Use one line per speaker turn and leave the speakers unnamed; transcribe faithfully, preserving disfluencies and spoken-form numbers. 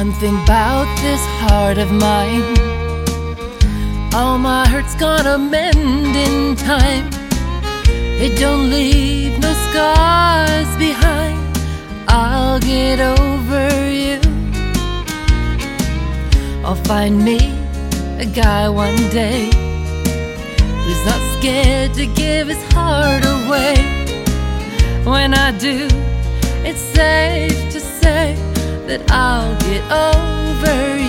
One thing about this heart of mine, all my hurt's gonna mend in time. It don't leave no scars behind. I'll get over you. I'll find me a guy one day who's not scared to give his heart away. When I do, it's safe to say that I'll get over you.